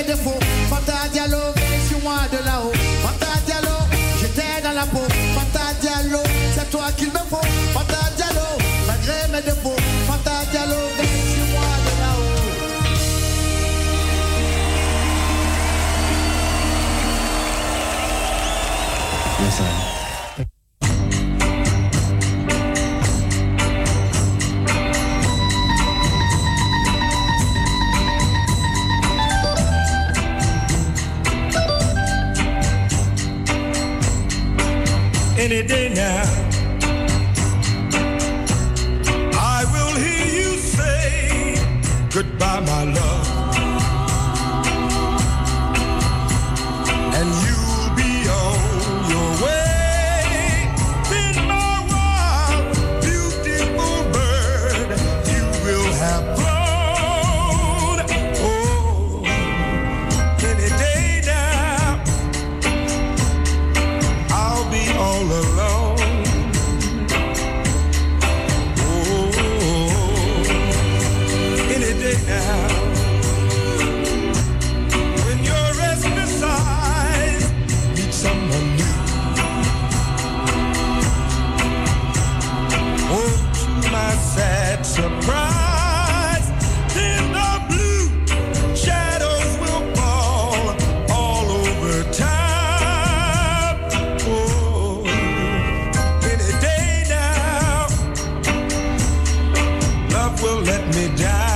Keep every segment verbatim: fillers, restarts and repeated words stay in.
mes défauts. Fanta Diallo, viens sur moi de là-haut. Fanta Diallo, j'étais dans la peau. Fanta Diallo, c'est toi qu'il me faut. Fanta Diallo, malgré mes défauts. Fanta Diallo, viens sur moi de là-haut. Yes, sir. Any day now, I will hear you say goodbye, my love, and you'll be on your way. Then my wild, beautiful bird, you will have flown. Oh, any day now, I'll be all alone. Oh, any day now, when your restless eyes meet someone new. Oh, to my sad surprise, then the blue shadows will fall all over town. Oh, any day now, love will let me down.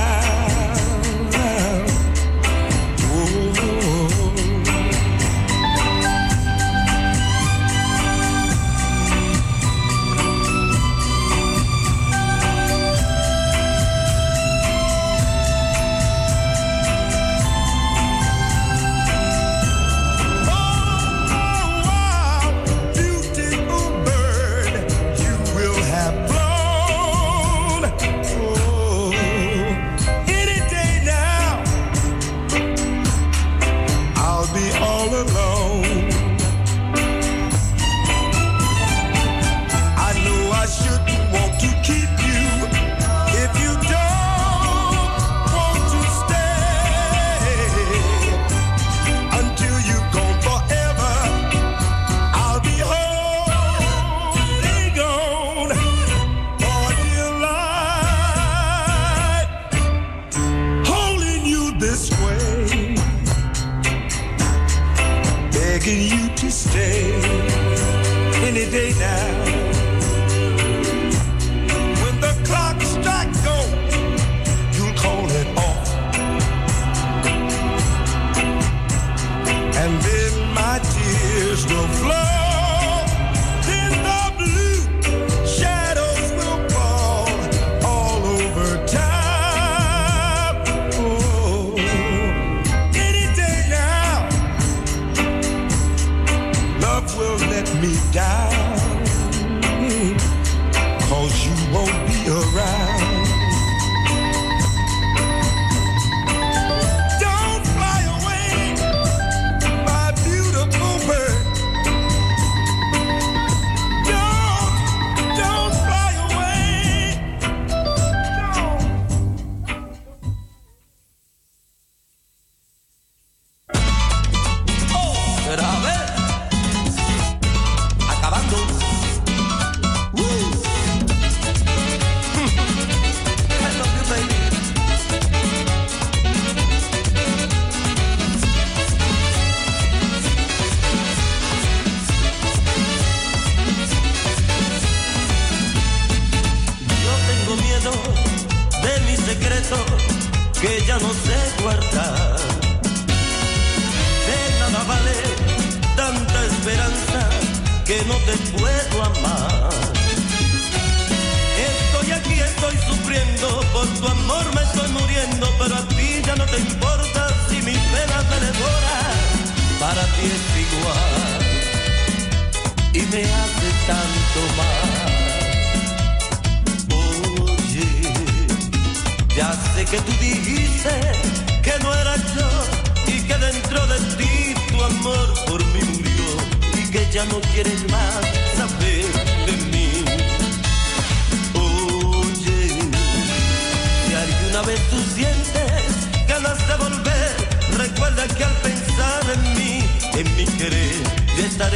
Una vez tú sientes ganas de volver, recuerda que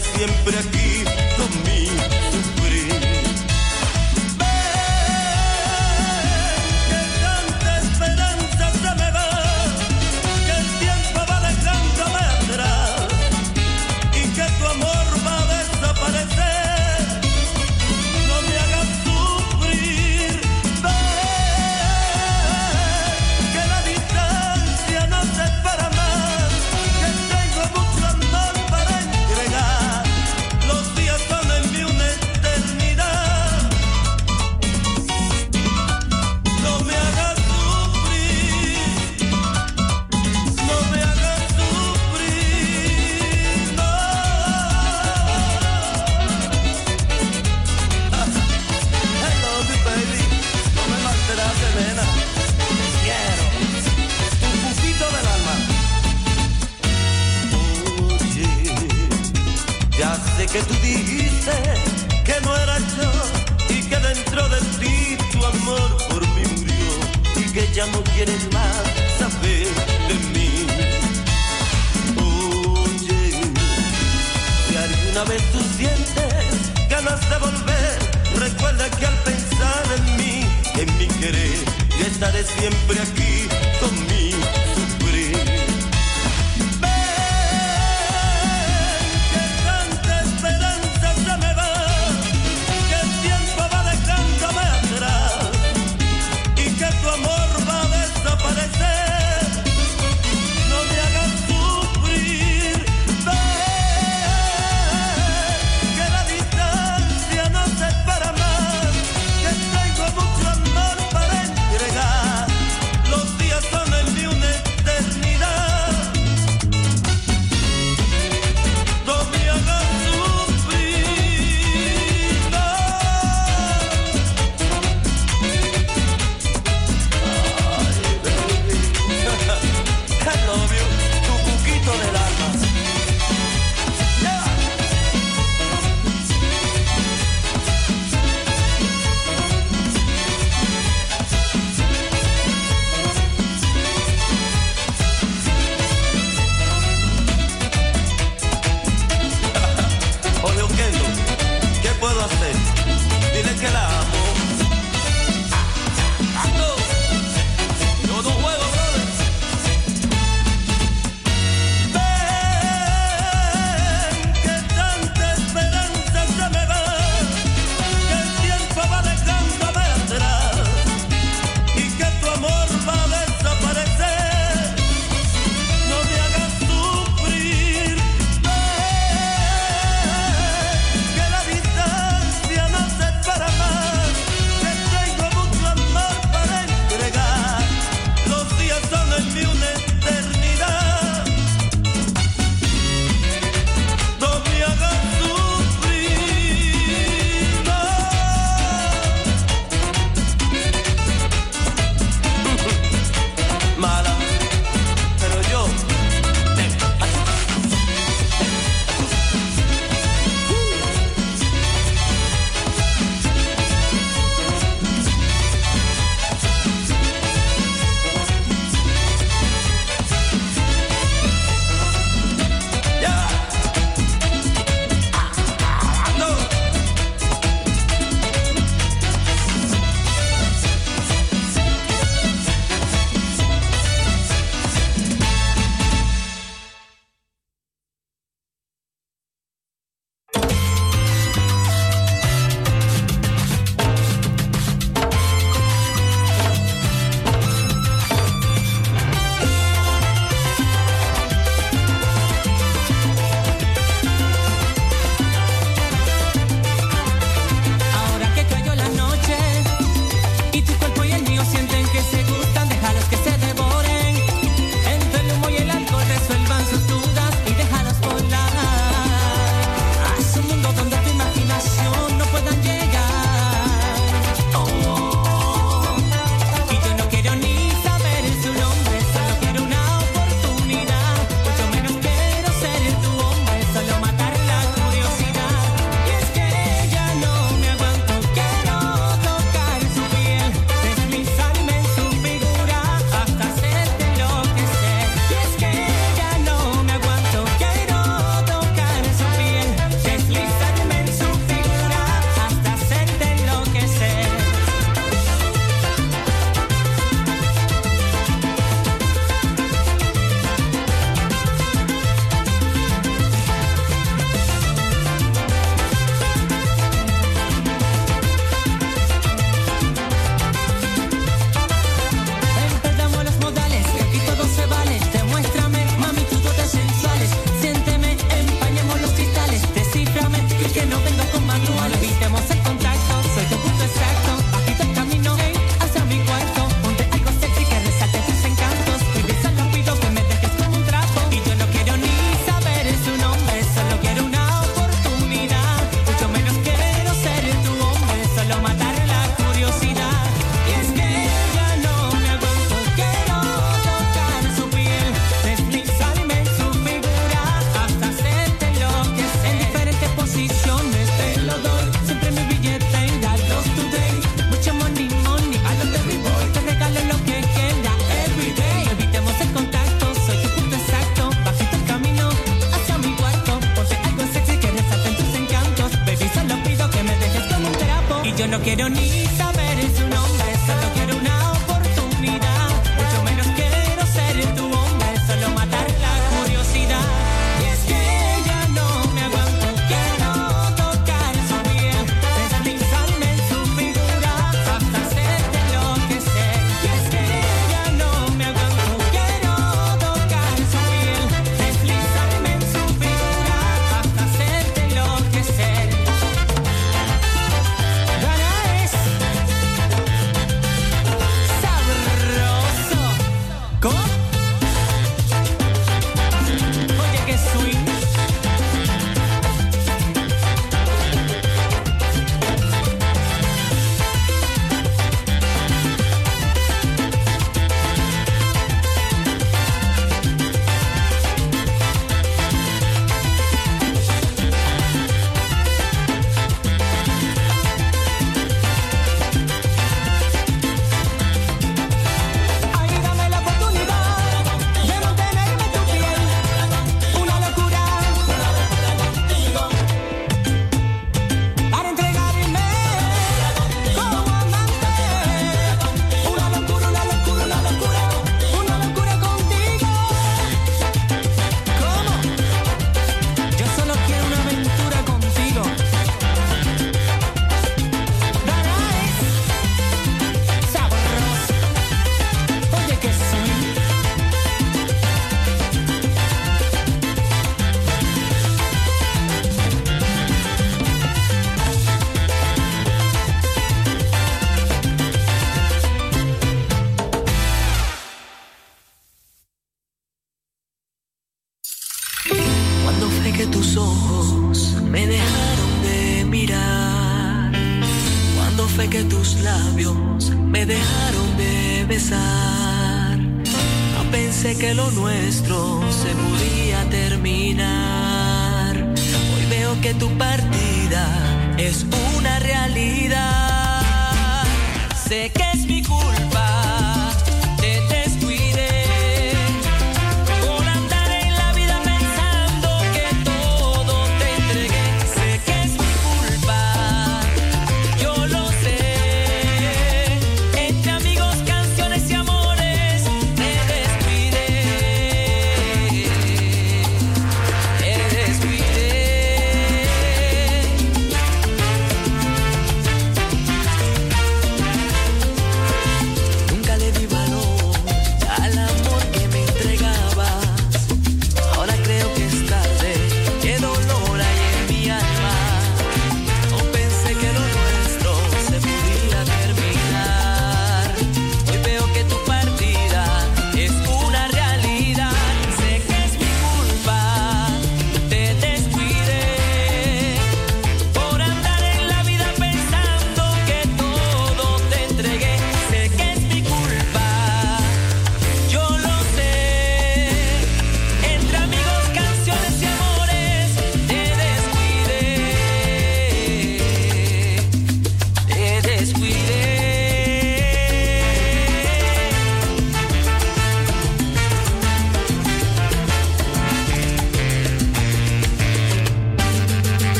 estaré siempre aquí con mi sufrir. Que tú dijiste que no era yo y que dentro de ti tu amor por mí murió y que ya no quieres más saber de mí. Oye, si alguna vez tú sientes ganas de volver, recuerda que al pensar en mí, en mi querer, yo estaré siempre aquí con mi sufrir. Los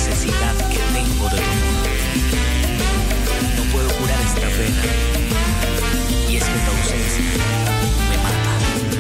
necesidad que tengo de tu amor. No puedo curar esta pena, y es que tu ausencia me mata.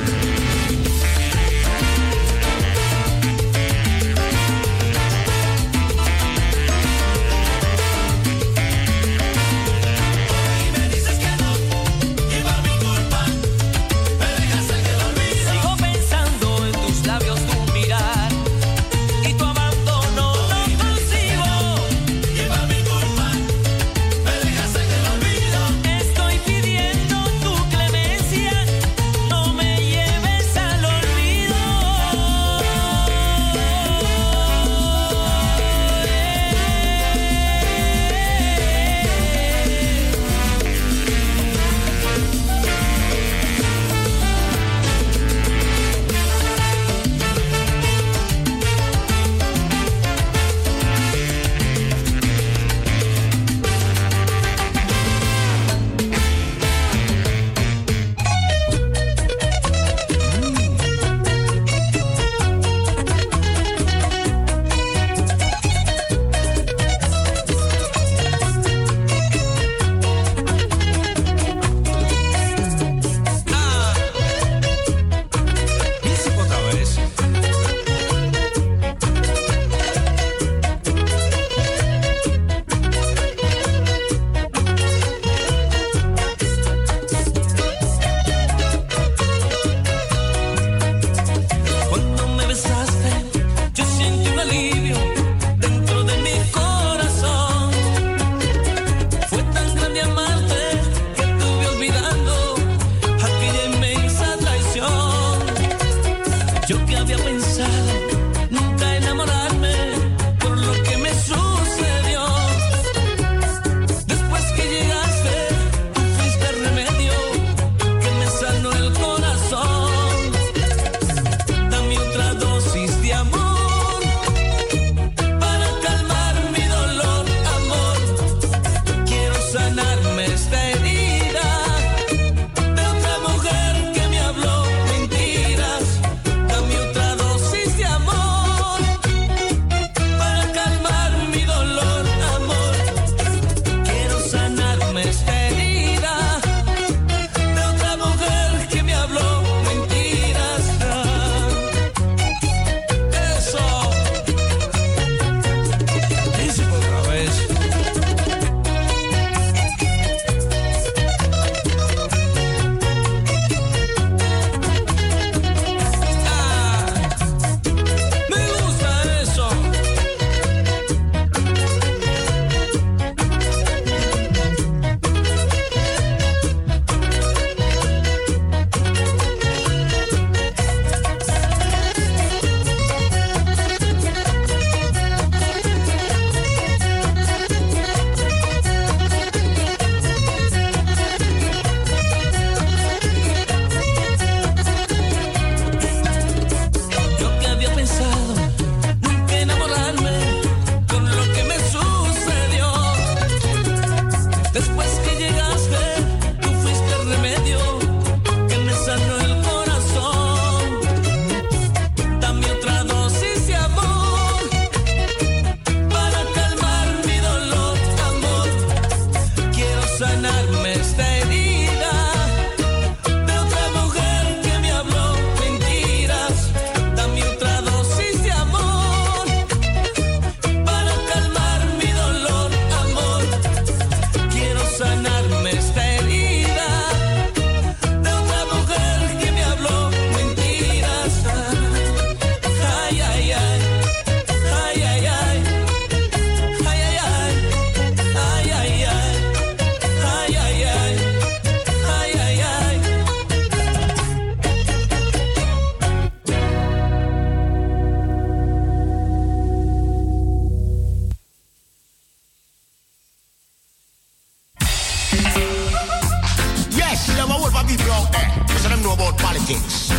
politics.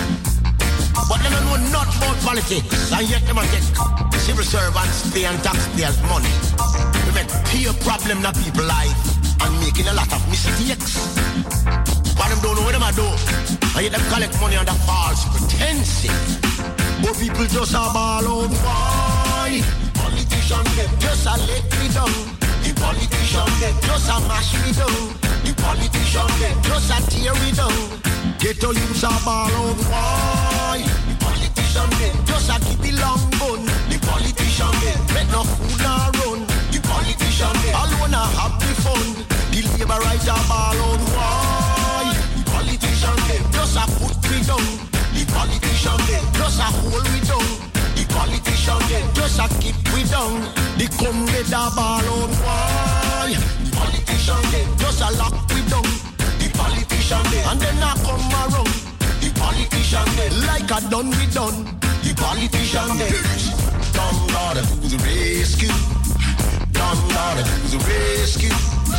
But them don't know not about politics, and yet them a take civil servants pay and taxpayers money. We make pure problem in people's life and making a lot of mistakes. But them don't know what them a do, and yet them collect money under false pretense. But people just a ball out, why? Politicians get down. The politician them just a mash me down. The politician them just a tear me down. Get all youths a ball out why? The politician them just a keep it long bun. The politician them make no food nor run. The politician them alone a have the fun. The labor right a ball out why? The politician them just a put me down. The politician them just a hold me down. The politician them just a keep me down. The come with a ball out why? The politician them just a lock me down. The politician them and then I come around. The politician them like a done we done. The politician them come gotta do the rescue. Come gotta do the rescue.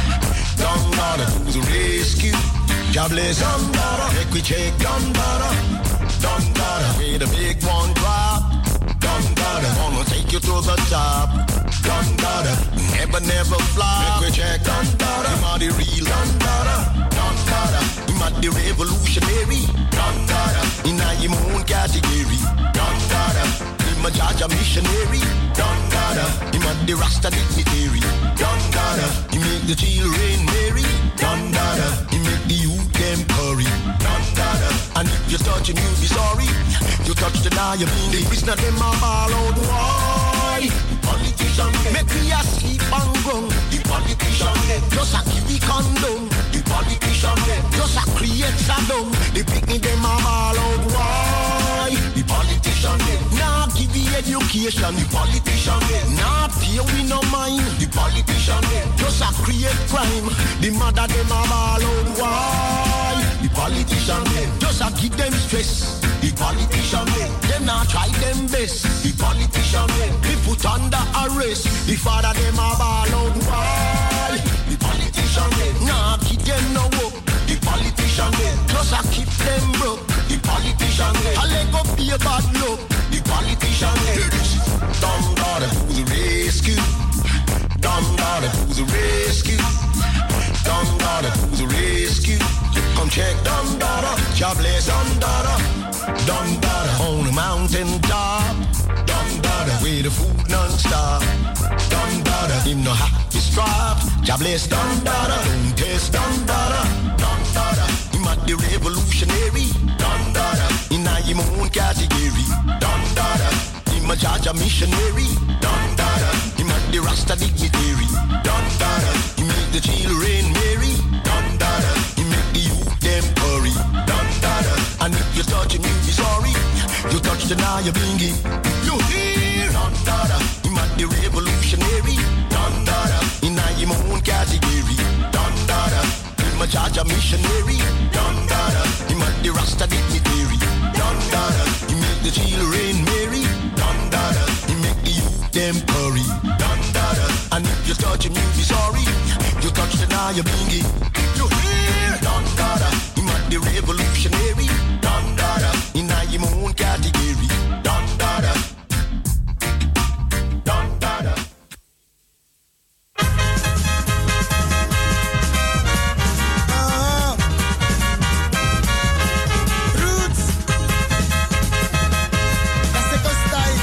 Come gotta do the rescue. Jobless done gotta make we check done gotta. Done gotta wait a big one drop. Done gotta wanna take you to the top. Done gotta never never fly. Make we check done gotta. Him are the real done gotta. Done gotta. Him are the revolutionary. Done gotta. Inna him own category. Done gotta. Him a judge a missionary. Done gotta. Him are the Rasta dignitary. Done gotta. He make the children merry. Done gotta. He make the youth them curry. Done gotta. And if you touch him, you'll be sorry. You touch the die, you mean the business them a ball out. Why? Politician make me a sleep and ground. The politician just a give me condom. The politician just a create Saddam. The picnic them a ball out. Why? The politician nah give the education. The politician nah pay we no mind. The politician just a create crime. The mother them a ball out. Why? The politician just a give them stress. The politician them nah try them best. The politician be put under arrest. The father them a ball out. Why? The politician nah keep them no work. The politician just a keep them broke. The politician a leg up be a bad luck. The politician don't gotta do the rescue. Don't gotta do the rescue. Don't gotta do the rescue. Come check Don Dada, jobless Don Dada. Don Dada on the mountain top. Don Dada with the food non-stop. Don Dada him no happy strap. Jobless Don Dada, don't test Don Dada. Don Dada him at the revolutionary. Don Dada inna him own category. Don Dada him a judge a missionary. Don Dada him at the Rasta dignitary. Don Dada he make the children merry. Don Dada he make the youth them hurry. Don Dada and if you touch him you be sorry. You touch the now you bingy. You hear Don Dada him at the revolutionary. Don Dada inna him own category. Don Dada him a judge a missionary. Don Dada him at the Rasta dignitary. Don Dada he make the children merry. Don Dada he make the youth them hurry. Don Dada and if you touch him you be sorry. You touch the now you bingy. You hear Don Dada him at the revolutionary. Don Dada inna him own category. Don Dada. Don Dada. Uh-huh. Roots. Caseco style.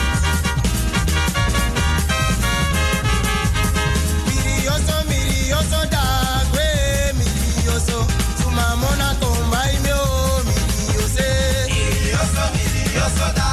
Mirioso, mirioso dagwe, mirioso. Suma mona tomba imyo, miriose. Mirioso, mirioso dagwe.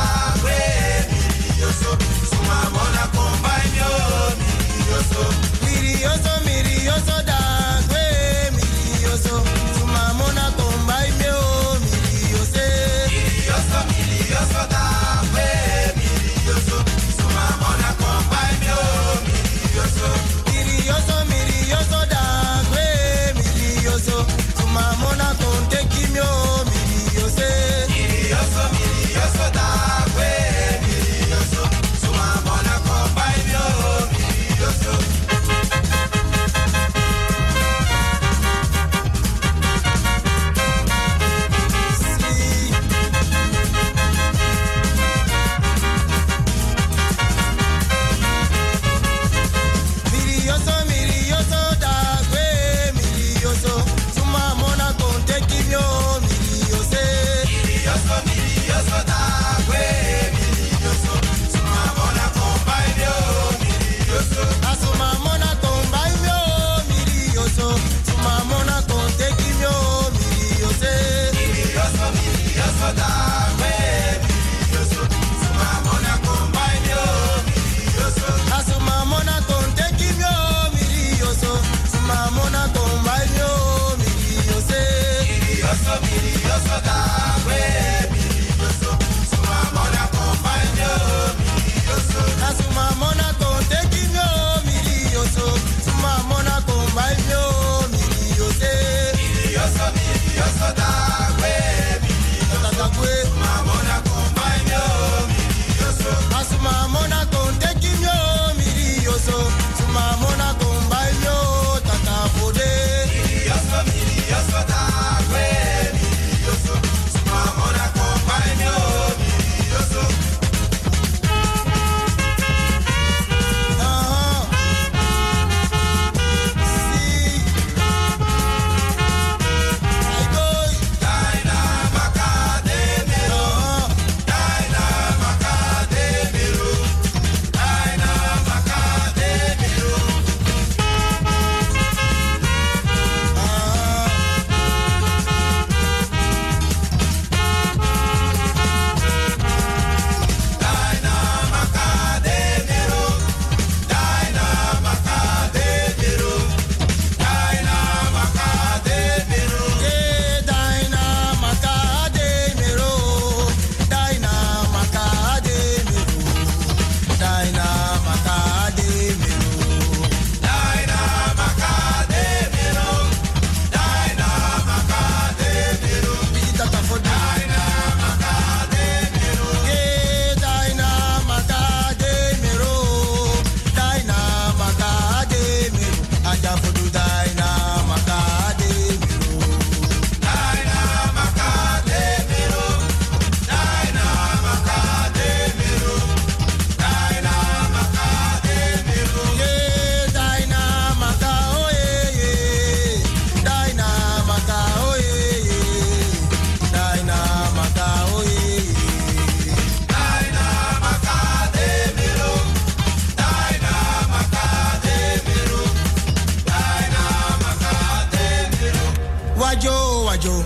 wajo.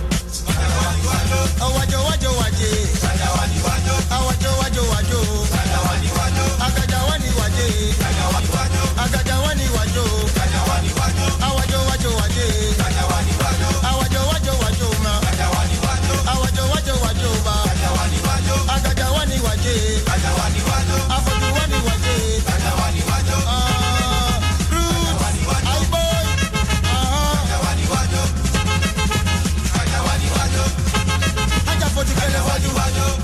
Awajo wajo waje. Awajo wajo wajo. Agaja wani waje. Agaja wani wajo. Awajo wajo waje. Awajo wajo wajo ma. Awajo wajo wajo ba. Agaja wani waje. Afodu wani waje. Ah, roots. I boy. Aja fodu kele waju.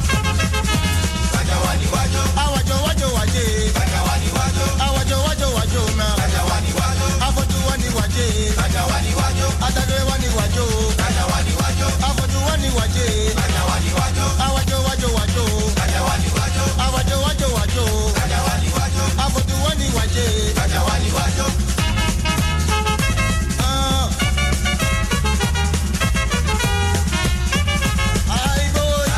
Awajo wajo waje. Awajo wajo wajo ma. Afodu wani waje. Adagwe wani wajo. Afodu wani waje. Awajo wajo wajo. Awajo wajo wajo. Afodu wani waje. Ah. Ay boy.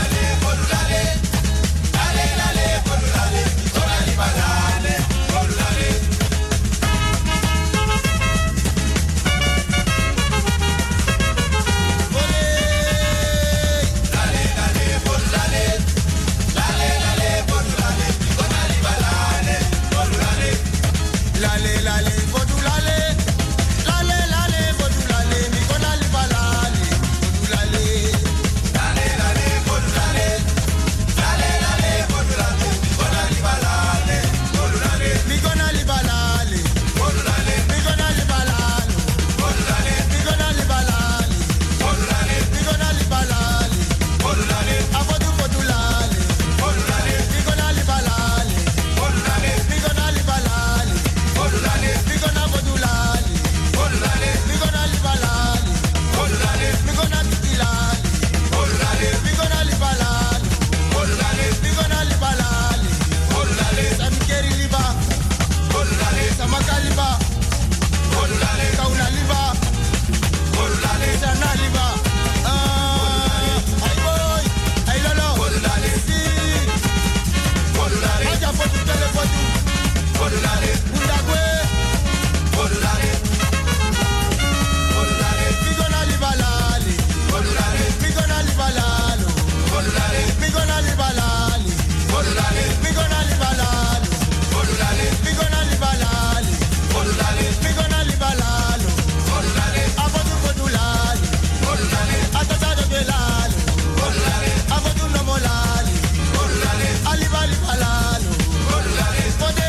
Lale lale bodulale. Lale lale bodulale. Mi gonna live a lale. Bodulale. Lale lale bodulale. Lale lale bodulale. Mi gonna live a lale. Bodulale. Mi gonna live a lale. Bodulale. Mi gonna live a lale. Bodulale. Mi gonna live a lale. Bodulale. Mi gonna live a lale. Bodulale. Abodu bodulale. Bodulale. Mi gonna live a lale. Bodulale. Mi gonna live a lale. Bodulale. Mi gonna bodulale. Bodulale. Mi gonna live a lale. Bodulale. Mi gonna bigilale. Bodulale. Mi gonna live a lale. Bodulale. Mi gonna live a lale. Bodulale. Samikeri liba. Bodulale. Samaka liba. Bodulale. Kauna liba. Bodulale. Sana liba. Ah, ay boy. Ay lolo. Bodulale. Si. Bodulale. Aja fotu tele fotu. Bodulale. Undagwe. Bodulale. Bodulale. Mi gonna live a lale. Bodulale. Mi gonna live a lalo. Bodulale. Mi gonna live a lale. Bodulale. Mi gonna live a lalo. Bodulale. Mi gonna live a lale. Bodulale. Mi gonna live a lalo. Bodulale. Abodu bodulale. Bodulale. Atata de lalo. Bodulale. Abodu no molale. Bodulale. Aliba liba lalo. Bodulale. Bode.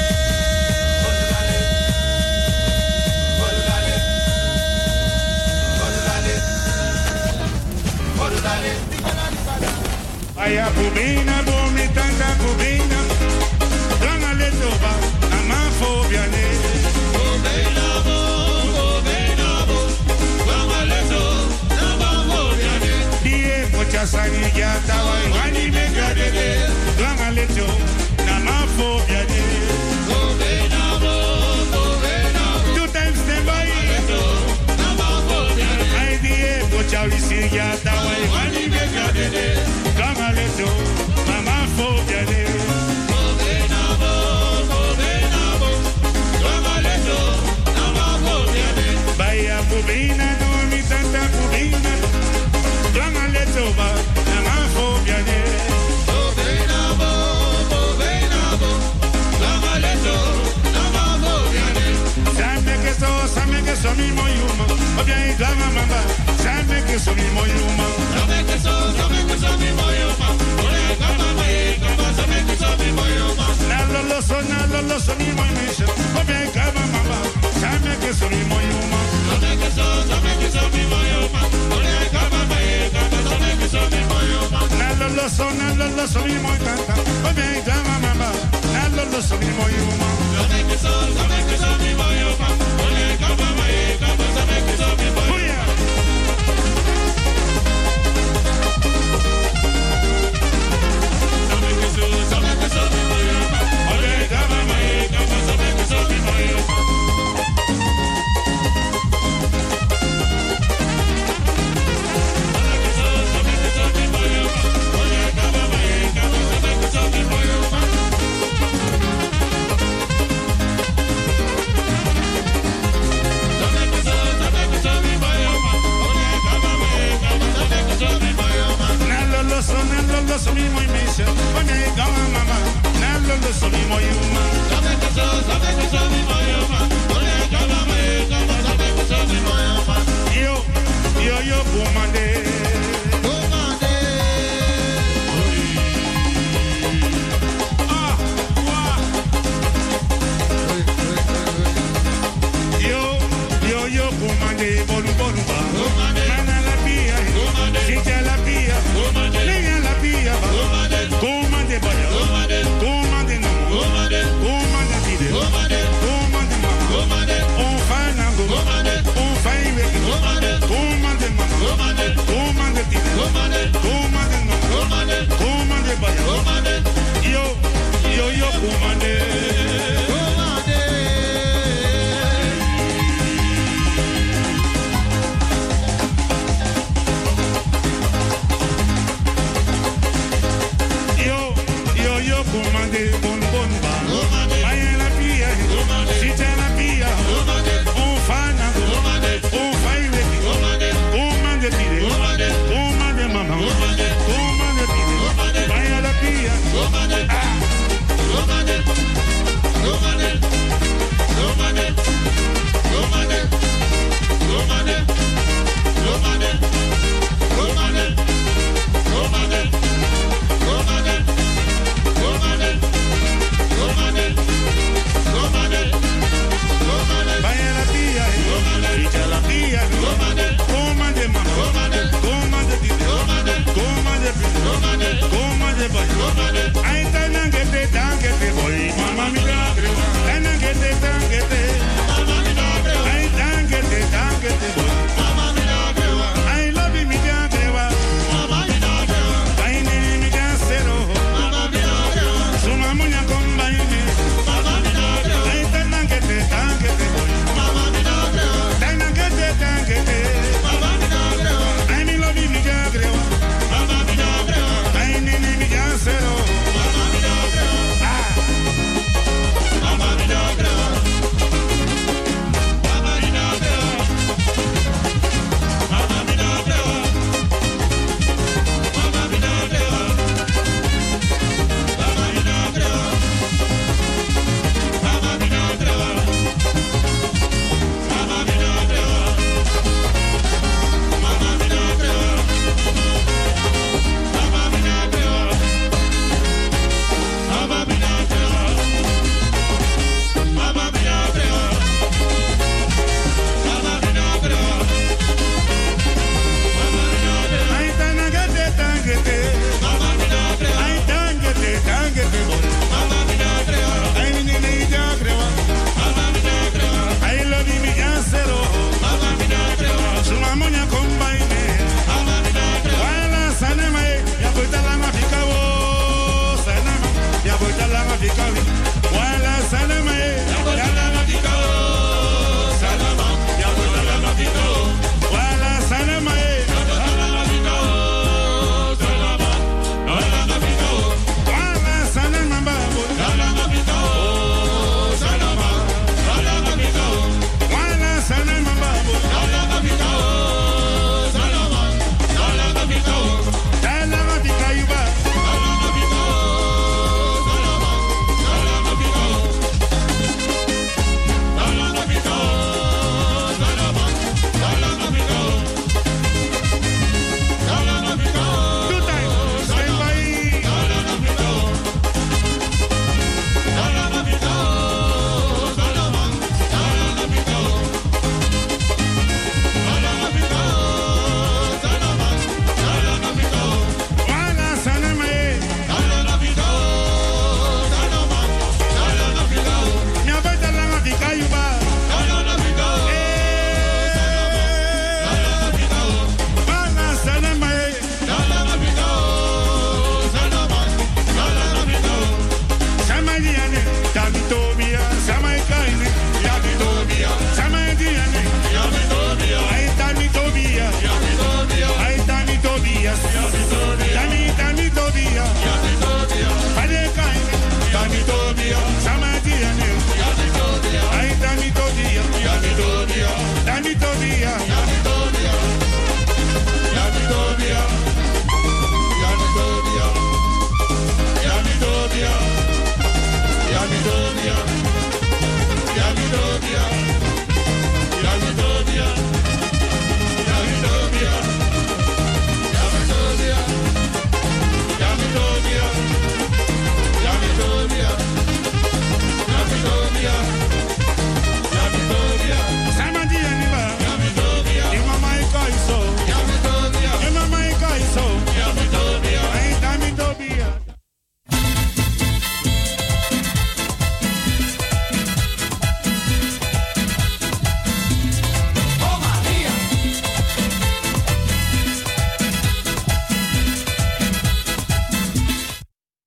Aya kubina bomi tanda kubina. Dranga letoba amafobia ne. Kubina bo, kubina bo. Dranga leto amafobia ne. Die mocha sani ya tawa wani megade ne. Dranga leto amafobia ne. Kubina bo, kubina bo. Two times stand by. Amafobia ne. Ay die mocha wisi ya tawa wani megade ne. Dranga leto amafobia ne. Kubina bo, kubina bo. Dranga leto amafobia ne. Baya kubina no mi tanta kubina. Dranga leto ba amafobia ne. Kubina bo, kubina bo. Dranga leto amafobia ne. Same que so, same que so mi moyuma. Obia i dranga mamba. Same que so mi moyuma. Same que so, same que so mi moyuma. Ore kama mai, kama same que so mi moyuma. Na lo lo so, na lo lo so mi moymisha. Obia i kama mamba. Same que so mi moyuma. Same que so, same que so mi moyuma. Ore kama mai, kama same que so mi moyuma. Na lo lo so, na lo lo so mi moyuma.